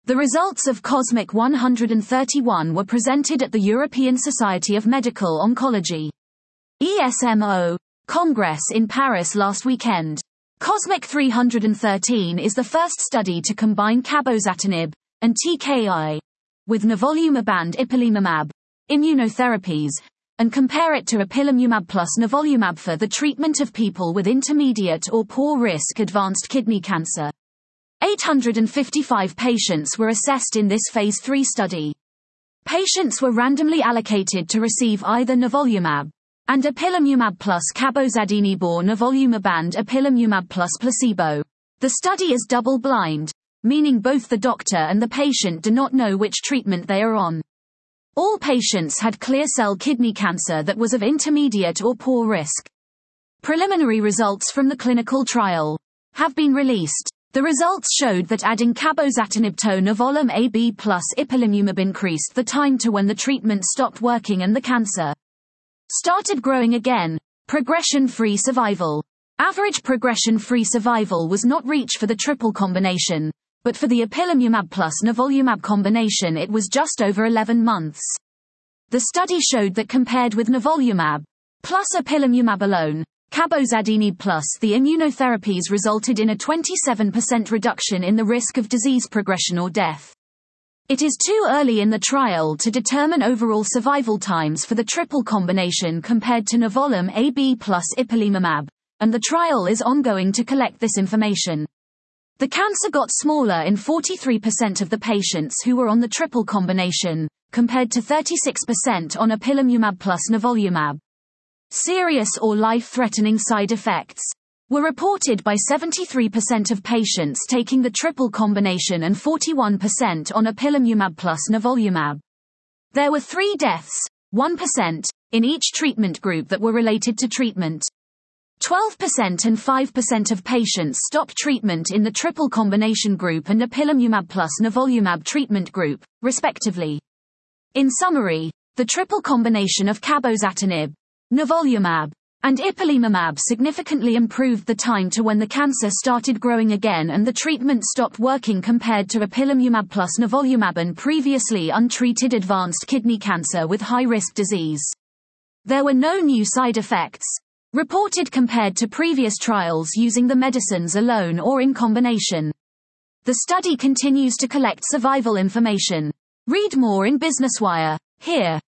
The results of COSMIC 131 were presented at the European Society of Medical Oncology (ESMO) Congress in Paris last weekend. COSMIC 313 is the first study to combine cabozantinib and TKI with nivolumab and ipilimumab immunotherapies, and compare it to ipilimumab plus nivolumab for the treatment of people with intermediate or poor risk advanced kidney cancer. 855 patients were assessed in this phase 3 study. Patients were randomly allocated to receive either nivolumab and ipilimumab plus cabozantinib or nivolumab and ipilimumab plus placebo. The study is double-blind, meaning both the doctor and the patient do not know which treatment they are on. All patients had clear cell kidney cancer that was of intermediate or poor risk. Preliminary results from the clinical trial have been released. The results showed that adding cabozantinib to nivolumab AB plus ipilimumab increased the time to when the treatment stopped working and the cancer started growing again. Progression-free survival. Average progression-free survival was not reached for the triple combination, but for the ipilimumab plus nivolumab combination it was just over 11 months. The study showed that compared with nivolumab plus ipilimumab alone, cabozantinib plus the immunotherapies resulted in a 27% reduction in the risk of disease progression or death. It is too early in the trial to determine overall survival times for the triple combination compared to nivolumab AB plus ipilimumab, and the trial is ongoing to collect this information. The cancer got smaller in 43% of the patients who were on the triple combination, compared to 36% on ipilimumab plus nivolumab. Serious or life-threatening side effects were reported by 73% of patients taking the triple combination and 41% on ipilimumab plus nivolumab. There were 3 deaths, 1%, in each treatment group that were related to treatment. 12% and 5% of patients stopped treatment in the triple combination group and ipilimumab plus nivolumab treatment group, respectively. In summary, the triple combination of cabozantinib, nivolumab, and ipilimumab significantly improved the time to when the cancer started growing again and the treatment stopped working compared to ipilimumab plus nivolumab and previously untreated advanced kidney cancer with high-risk disease. There were no new side effects reported compared to previous trials using the medicines alone or in combination. The study continues to collect survival information. Read more in BusinessWire. Here.